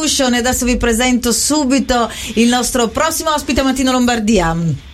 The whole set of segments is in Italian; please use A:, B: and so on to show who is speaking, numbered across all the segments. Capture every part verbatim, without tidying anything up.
A: Solution. E adesso vi presento subito il nostro prossimo ospite a Mattino Lombardia.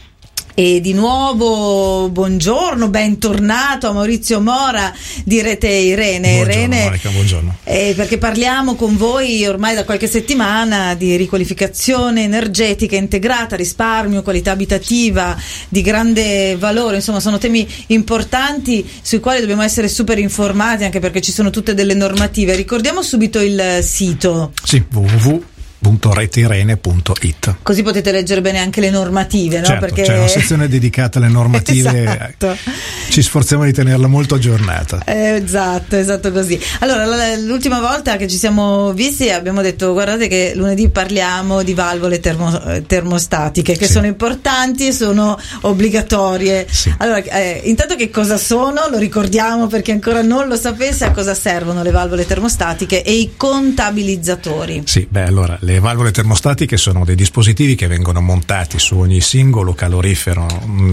A: E di nuovo buongiorno, bentornato a Maurizio Mora di Rete Irene.
B: Buongiorno,
A: Irene,
B: Monica, buongiorno.
A: Eh, perché parliamo con voi ormai da qualche settimana di riqualificazione energetica integrata, risparmio, qualità abitativa di grande valore. Insomma, sono temi importanti sui quali dobbiamo essere super informati, anche perché ci sono tutte delle normative. Ricordiamo subito il sito.
B: Sì, w w w punto reteirene punto it.
A: Così potete leggere bene anche le normative, no?
B: Certo,
A: Perché
B: c'è una sezione dedicata alle normative.
A: Esatto.
B: Ci sforziamo di tenerla molto aggiornata.
A: Eh, esatto, esatto così. Allora, l'ultima volta che ci siamo visti abbiamo detto: guardate che lunedì parliamo di valvole termo, termostatiche che sì. sono importanti e sono obbligatorie.
B: Sì.
A: Allora, eh, intanto che cosa sono? Lo ricordiamo perché ancora non lo sapesse, a cosa servono le valvole termostatiche e i contabilizzatori.
B: Sì, beh, allora le valvole termostatiche sono dei dispositivi che vengono montati su ogni singolo calorifero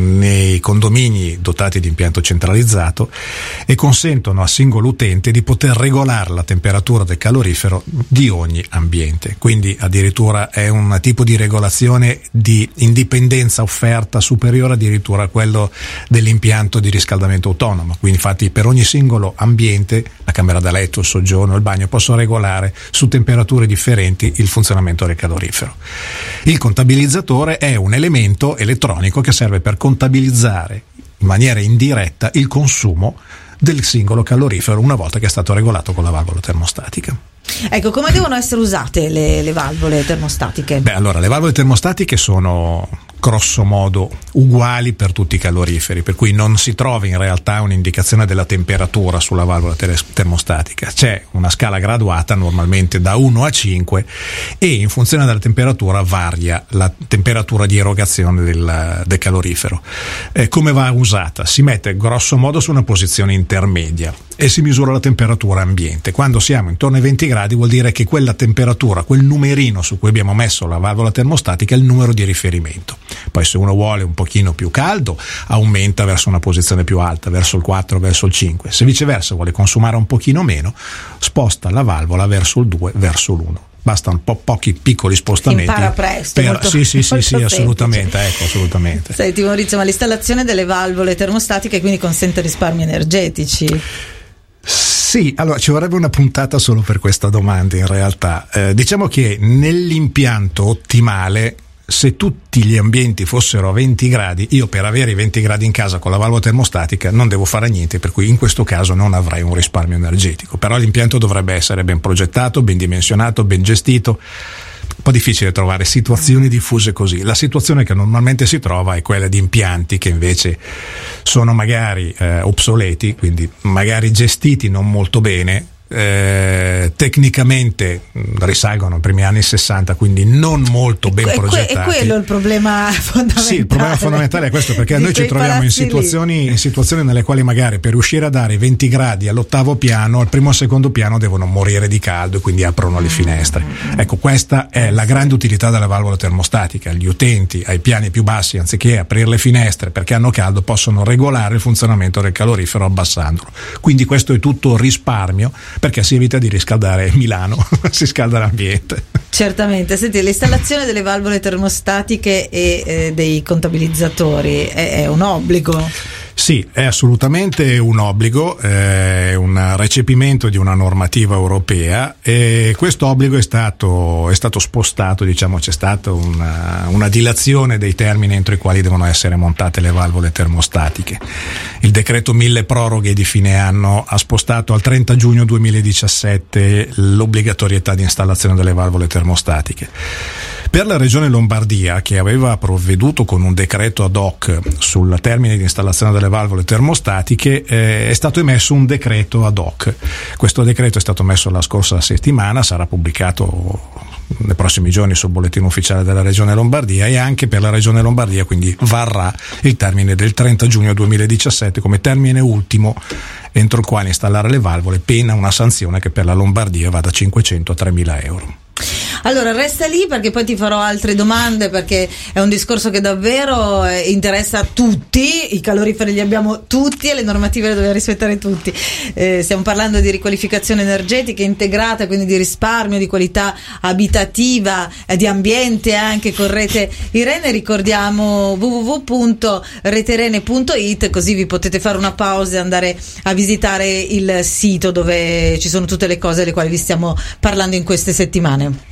B: nei condomini dotati di impianto centralizzato e consentono a singolo utente di poter regolare la temperatura del calorifero di ogni ambiente. Quindi addirittura è un tipo di regolazione di indipendenza offerta superiore addirittura a quello dell'impianto di riscaldamento autonomo. Quindi infatti per ogni singolo ambiente, la camera da letto, il soggiorno, il bagno, posso regolare su temperature differenti il funzionamento del calorifero. Il contabilizzatore è un elemento elettronico che serve per contabilizzare in maniera indiretta il consumo del singolo calorifero una volta che è stato regolato con la valvola termostatica.
A: Ecco, come devono essere usate le, le valvole termostatiche?
B: Beh, allora, le valvole termostatiche sono grosso modo uguali per tutti i caloriferi, per cui non si trova in realtà un'indicazione della temperatura sulla valvola ter- termostatica. C'è una scala graduata normalmente da uno a cinque e in funzione della temperatura varia la temperatura di erogazione del, del calorifero. Eh, come va usata? Si mette grosso modo su una posizione intermedia e si misura la temperatura ambiente. Quando siamo intorno ai venti gradi vuol dire che quella temperatura, quel numerino su cui abbiamo messo la valvola termostatica è il numero di riferimento. Poi se uno vuole un pochino più caldo aumenta verso una posizione più alta, verso il quattro, verso il cinque. Se viceversa vuole consumare un pochino meno, sposta la valvola verso il due, verso l'uno. Basta un po' pochi piccoli spostamenti.
A: Si impara presto.
B: Per,
A: molto,
B: sì, sì, sì, sì, assolutamente,
A: semplice.
B: ecco, assolutamente.
A: Senti Maurizio, ma l'installazione delle valvole termostatiche quindi consente risparmi energetici?
B: Sì, allora ci vorrebbe una puntata solo per questa domanda in realtà. Eh, diciamo che nell'impianto ottimale, se tutti gli ambienti fossero a venti gradi, io per avere i venti gradi in casa con la valvola termostatica non devo fare niente, per cui in questo caso non avrei un risparmio energetico. Però l'impianto dovrebbe essere ben progettato, ben dimensionato, ben gestito. Un po' difficile trovare situazioni diffuse così. La situazione che normalmente si trova è quella di impianti che invece sono magari eh, obsoleti, quindi magari gestiti non molto bene, eh, tecnicamente risalgono ai primi anni sessanta, quindi non molto ben
A: e que-
B: progettati.
A: È quello il problema fondamentale.
B: Sì, il problema fondamentale è questo, perché noi ci troviamo in situazioni, in situazioni nelle quali magari per riuscire a dare i venti gradi all'ottavo piano, al primo o al secondo piano devono morire di caldo e quindi aprono le finestre. Ecco, questa è la grande utilità della valvola termostatica. Gli utenti ai piani più bassi, anziché aprire le finestre perché hanno caldo, possono regolare il funzionamento del calorifero abbassandolo. Quindi questo è tutto risparmio, perché si evita di riscaldare Milano, si scalda l'ambiente.
A: Certamente. Senti, l'installazione delle valvole termostatiche e eh, dei contabilizzatori è, è un obbligo?
B: Sì, è assolutamente un obbligo, è un recepimento di una normativa europea e questo obbligo è stato, è stato spostato, diciamo c'è stata una, una dilazione dei termini entro i quali devono essere montate le valvole termostatiche. Il decreto mille proroghe di fine anno ha spostato al trenta giugno duemiladiciassette l'obbligatorietà di installazione delle valvole termostatiche. Per la regione Lombardia, che aveva provveduto con un decreto ad hoc sul termine di installazione delle valvole termostatiche, eh, è stato emesso un decreto ad hoc. Questo decreto è stato messo la scorsa settimana, sarà pubblicato nei prossimi giorni sul bollettino ufficiale della regione Lombardia, e anche per la regione Lombardia quindi varrà il termine del trenta giugno duemiladiciassette come termine ultimo entro il quale installare le valvole, pena una sanzione che per la Lombardia va da cinquecento a tremila euro.
A: Allora resta lì perché poi ti farò altre domande, perché è un discorso che davvero eh, interessa a tutti, i caloriferi li abbiamo tutti e le normative le dobbiamo rispettare tutti. Eh, stiamo parlando di riqualificazione energetica integrata, quindi di risparmio, di qualità abitativa, eh, di ambiente anche con Rete Irene. Ricordiamo w w w punto rete irene punto i t, così vi potete fare una pausa e andare a visitare il sito dove ci sono tutte le cose delle quali vi stiamo parlando in queste settimane.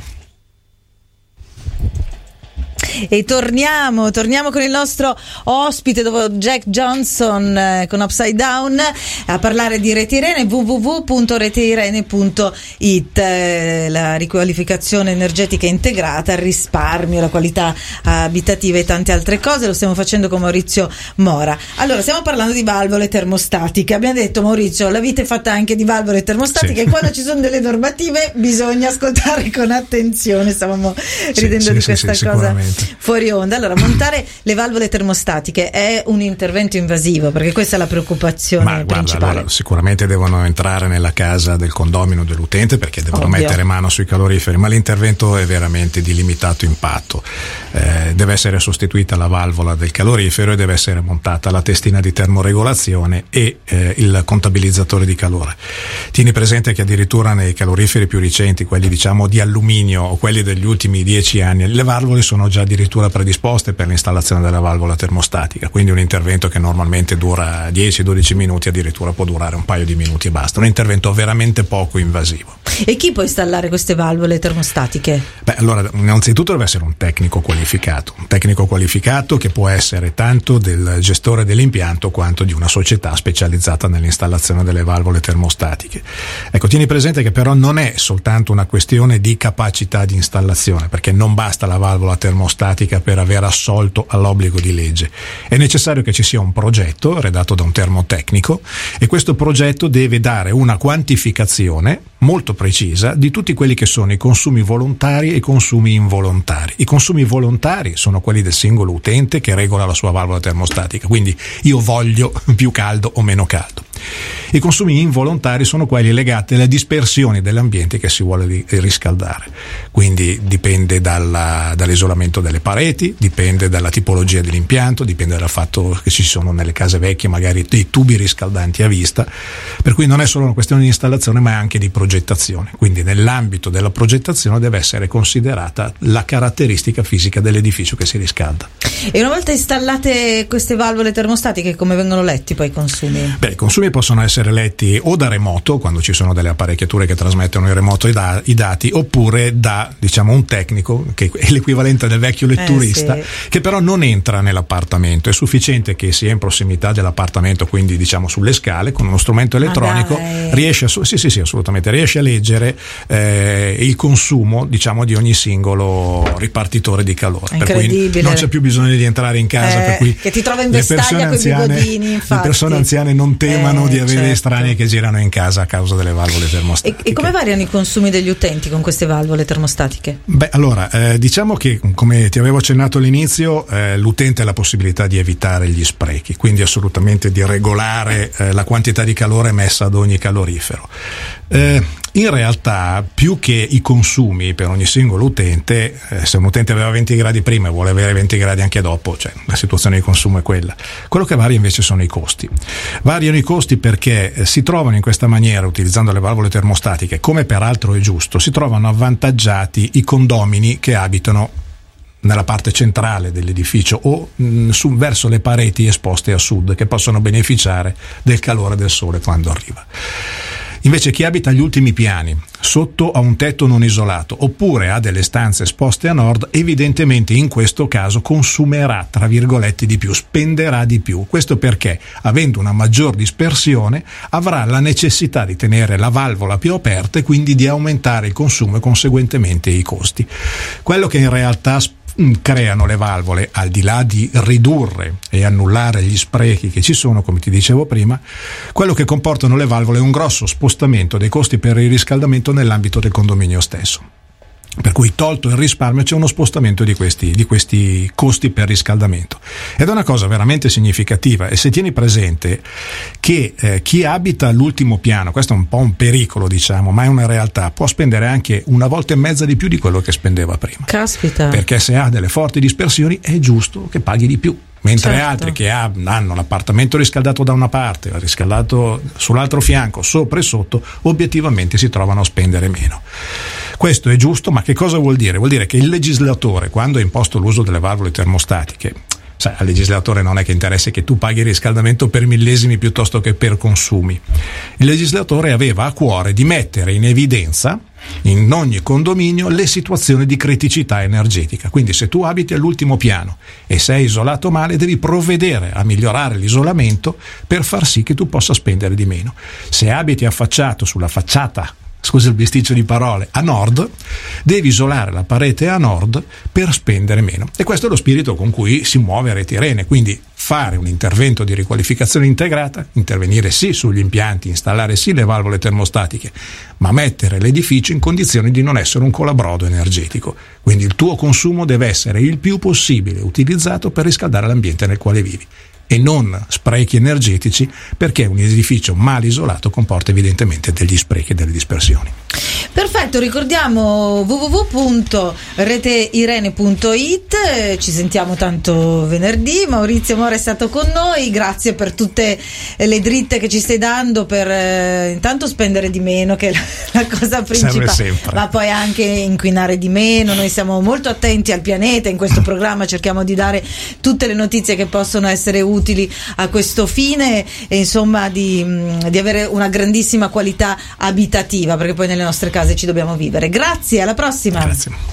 A: E torniamo, torniamo con il nostro ospite dopo Jack Johnson eh, con Upside Down a parlare di Rete Irene. w w w punto rete irene punto i t, eh, la riqualificazione energetica integrata, il risparmio, la qualità abitativa e tante altre cose. Lo stiamo facendo con Maurizio Mora. Allora, stiamo parlando di valvole termostatiche. Abbiamo detto, Maurizio, la vita è fatta anche di valvole termostatiche, sì. E quando ci sono delle normative bisogna ascoltare con attenzione. Stavamo ridendo sì, di sì, questa sì, cosa fuori onda. Allora, montare le valvole termostatiche è un intervento invasivo, perché questa è la preoccupazione
B: Ma, guarda,
A: principale.
B: Allora, sicuramente devono entrare nella casa del condomino dell'utente, perché devono
A: Ovvio.
B: mettere mano sui caloriferi, ma l'intervento è veramente di limitato impatto. Eh, deve essere sostituita la valvola del calorifero e deve essere montata la testina di termoregolazione e eh, il contabilizzatore di calore. Tieni presente che addirittura nei caloriferi più recenti, quelli diciamo di alluminio o quelli degli ultimi dieci anni, le valvole sono già addirittura predisposte per l'installazione della valvola termostatica, quindi un intervento che normalmente dura dieci dodici minuti addirittura può durare un paio di minuti e basta, un intervento veramente poco invasivo.
A: E chi può installare queste valvole termostatiche?
B: Beh, allora, innanzitutto deve essere un tecnico qualificato, un tecnico qualificato che può essere tanto del gestore dell'impianto quanto di una società specializzata nell'installazione delle valvole termostatiche. Ecco, tieni presente che però non è soltanto una questione di capacità di installazione, perché non basta la valvola termostatica per aver assolto all'obbligo di legge. È necessario che ci sia un progetto redatto da un termotecnico e questo progetto deve dare una quantificazione molto precisa di tutti quelli che sono i consumi volontari e i consumi involontari. I consumi volontari sono quelli del singolo utente che regola la sua valvola termostatica, quindi io voglio più caldo o meno caldo. I consumi involontari sono quelli legati alle dispersioni dell'ambiente che si vuole riscaldare, quindi dipende dalla, dall'isolamento delle pareti, dipende dalla tipologia dell'impianto, dipende dal fatto che ci sono nelle case vecchie magari dei tubi riscaldanti a vista, per cui non è solo una questione di installazione ma è anche di progettazione, quindi nell'ambito della progettazione deve essere considerata la caratteristica fisica dell'edificio che si riscalda.
A: E una volta installate queste valvole termostatiche, come vengono letti poi i consumi?
B: Beh, i consumi possono essere letti o da remoto, quando ci sono delle apparecchiature che trasmettono in remoto i, da- i dati, oppure da, diciamo, un tecnico, che è l'equivalente del vecchio letturista, eh sì. che però non entra nell'appartamento. È sufficiente che sia in prossimità dell'appartamento, quindi diciamo sulle scale, con uno strumento elettronico,
A: ah,
B: riesce a, sì, sì, sì, assolutamente, riesce a leggere eh, il consumo, diciamo, di ogni singolo ripartitore di calore. Per cui non c'è più bisogno di entrare in casa,
A: eh,
B: per cui
A: che ti trova in vestaglia con i bigodini, infatti.
B: Le persone anziane non temano
A: eh,
B: di avere
A: certo.
B: estranei che girano in casa a causa delle valvole termostatiche.
A: E, e come variano i consumi degli utenti con queste valvole termostatiche?
B: Beh, allora, eh, diciamo che, come ti avevo accennato all'inizio, eh, l'utente ha la possibilità di evitare gli sprechi, quindi assolutamente di regolare eh, la quantità di calore messa ad ogni calorifero. Eh, in realtà, più che i consumi per ogni singolo utente, eh, se un utente aveva venti gradi prima e vuole avere venti gradi anche dopo, cioè la situazione di consumo è quella. Quello che varia invece sono i costi. Variano i costi perché eh, si trovano in questa maniera, utilizzando le valvole termostatiche, come peraltro è giusto, si trovano avvantaggiati i condomini che abitano nella parte centrale dell'edificio o mh, su, verso le pareti esposte a sud, che possono beneficiare del calore del sole quando arriva. Invece chi abita agli ultimi piani, sotto a un tetto non isolato, oppure ha delle stanze esposte a nord, evidentemente in questo caso consumerà, tra virgolette, di più, spenderà di più. Questo perché, avendo una maggior dispersione, avrà la necessità di tenere la valvola più aperta e quindi di aumentare il consumo e conseguentemente i costi. Quello che in realtà creano le valvole, al di là di ridurre e annullare gli sprechi che ci sono, come ti dicevo prima, quello che comportano le valvole è un grosso spostamento dei costi per il riscaldamento nell'ambito del condominio stesso. Per cui, tolto il risparmio, c'è uno spostamento di questi, di questi costi per riscaldamento. Ed è una cosa veramente significativa, e se tieni presente che eh, chi abita all'ultimo piano, questo è un po' un pericolo diciamo, ma è una realtà, può spendere anche una volta e mezza di più di quello che spendeva prima.
A: Caspita.
B: Perché se ha delle forti dispersioni è giusto che paghi di più. Mentre
A: certo.
B: altri che ha, hanno l'appartamento riscaldato da una parte, riscaldato sull'altro fianco, sopra e sotto, obiettivamente si trovano a spendere meno. Questo è giusto, ma che cosa vuol dire? Vuol dire che il legislatore, quando ha imposto l'uso delle valvole termostatiche, sai, al legislatore non è che interessa che tu paghi il riscaldamento per millesimi piuttosto che per consumi. Il legislatore aveva a cuore di mettere in evidenza in ogni condominio le situazioni di criticità energetica. Quindi se tu abiti all'ultimo piano e sei isolato male, devi provvedere a migliorare l'isolamento per far sì che tu possa spendere di meno. Se abiti affacciato sulla facciata, scusa il bisticcio di parole, a nord, devi isolare la parete a nord per spendere meno. E questo è lo spirito con cui si muove Reti Rene, quindi fare un intervento di riqualificazione integrata, intervenire sì sugli impianti, installare sì le valvole termostatiche, ma mettere l'edificio in condizioni di non essere un colabrodo energetico. Quindi il tuo consumo deve essere il più possibile utilizzato per riscaldare l'ambiente nel quale vivi, e non sprechi energetici, perché un edificio mal isolato comporta evidentemente degli sprechi e delle dispersioni.
A: Perfetto, ricordiamo w w w punto reteirene punto it, ci sentiamo tanto venerdì. Maurizio Mora è stato con noi, grazie per tutte le dritte che ci stai dando per eh, intanto spendere di meno, che è la, la cosa principale, ma poi anche inquinare di meno. Noi siamo molto attenti al pianeta, in questo programma cerchiamo di dare tutte le notizie che possono essere utili a questo fine, e insomma di, di avere una grandissima qualità abitativa, perché poi nelle nostre case ci dobbiamo vivere. Grazie, alla prossima.
B: Grazie.